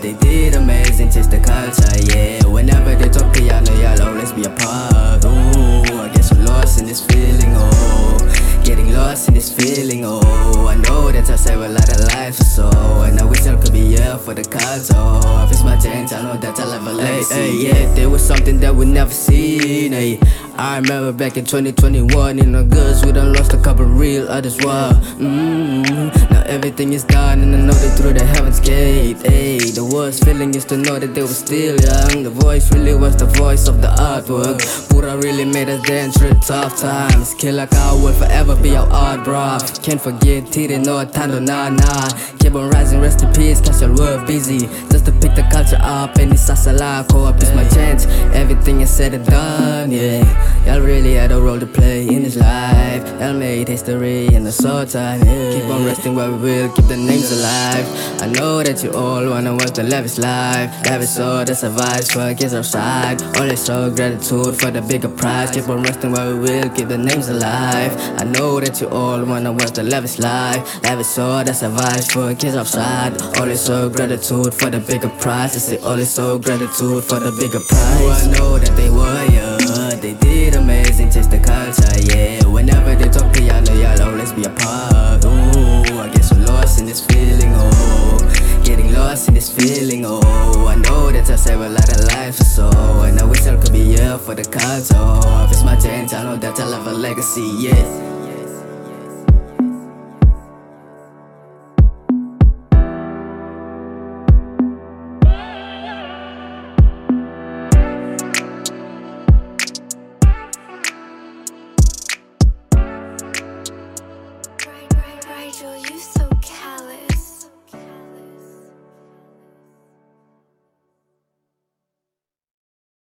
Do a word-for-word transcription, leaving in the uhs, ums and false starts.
They did amazing, taste the culture, yeah. Whenever they talk to y'all, know y'all always be a part. Ooh, I guess I'm lost in this feeling, oh. Getting lost in this feeling, oh. I know that I save a lot of lives or so, and I wish I could be here for the cause, oh. If it's my chance, I know that I'll have a legacy. Hey, hey, yeah, there was something that we never seen, hey. I remember back in twenty twenty-one, in August, we done lost a couple real others, wow. Mm-hmm. Now everything is done, and I know they through the heaven's gate, hey. The worst feeling is to know that they were still young. The voice really was the voice of the artwork. Pura really made us dance through tough times. Kill like I will forever be our art, bruh. Can't forget Tiri no Tando, nah, nah. Keep on rising, rest in peace, cause y'all were busy just to pick the culture up, and it's us alive. Co-op is my chance, everything is said and done, yeah. Y'all really had a role to play in this life. Y'all made history in a short time, yeah. Keep on resting where we will, keep the names alive. I know that you all wanna work the lavish life. Lavish so that's advice for kids outside. Always show gratitude for the bigger prize. Keep on resting where we will, keep the names alive. I know that you all wanna work the lavish life. Lavish so that's advice for kids outside. Always show gratitude for the bigger prize. I say always show gratitude for the bigger prize. Oh, I know that they were, yeah. They did amazing, taste the culture, yeah. Whenever they talk to y'all, know y'all always be a part. Ooh, I guess I'm lost in this feeling, oh. Getting lost in this feeling, oh. I know that I save a lot of lives or so, and I wish I could be here for the cause, oh. If it's my chance, I know that I'll have a legacy, yeah.